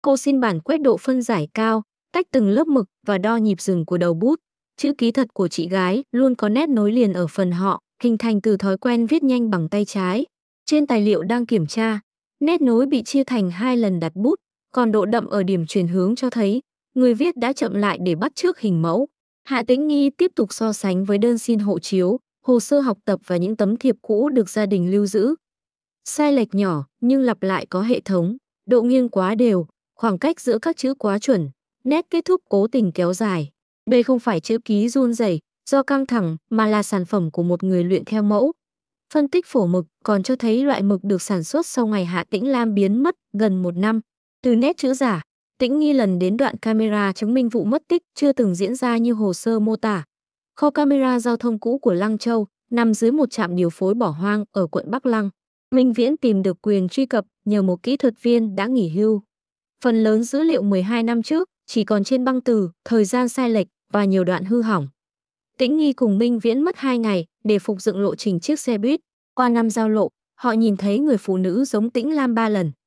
Cô xin bản quét độ phân giải cao, tách từng lớp mực và đo nhịp dừng của đầu bút. Chữ ký thật của chị gái luôn có nét nối liền ở phần họ, hình thành từ thói quen viết nhanh bằng tay trái. Trên tài liệu đang kiểm tra, nét nối bị chia thành 2 lần đặt bút, còn độ đậm ở điểm chuyển hướng cho thấy người viết đã chậm lại để bắt chước hình mẫu. Hạ Tĩnh Nghi tiếp tục so sánh với đơn xin hộ chiếu, hồ sơ học tập và những tấm thiệp cũ được gia đình lưu giữ. Sai lệch nhỏ nhưng lặp lại có hệ thống, độ nghiêng quá đều, khoảng cách giữa các chữ quá chuẩn, nét kết thúc cố tình kéo dài. B không phải chữ ký run rẩy do căng thẳng mà là sản phẩm của một người luyện theo mẫu. Phân tích phổ mực còn cho thấy loại mực được sản xuất sau ngày Hạ Tĩnh Lam biến mất gần 1 năm. Từ nét chữ giả, Tĩnh Nghi lần đến đoạn camera chứng minh vụ mất tích chưa từng diễn ra như hồ sơ mô tả. Kho camera giao thông cũ của Lăng Châu nằm dưới một trạm điều phối bỏ hoang ở quận Bắc Lăng. Minh Viễn tìm được quyền truy cập nhờ một kỹ thuật viên đã nghỉ hưu. Phần lớn dữ liệu 12 năm trước chỉ còn trên băng từ, thời gian sai lệch và nhiều đoạn hư hỏng. Tĩnh Nghi cùng Minh Viễn mất 2 ngày để phục dựng lộ trình chiếc xe buýt. Qua năm giao lộ, họ nhìn thấy người phụ nữ giống Tĩnh Lam 3 lần.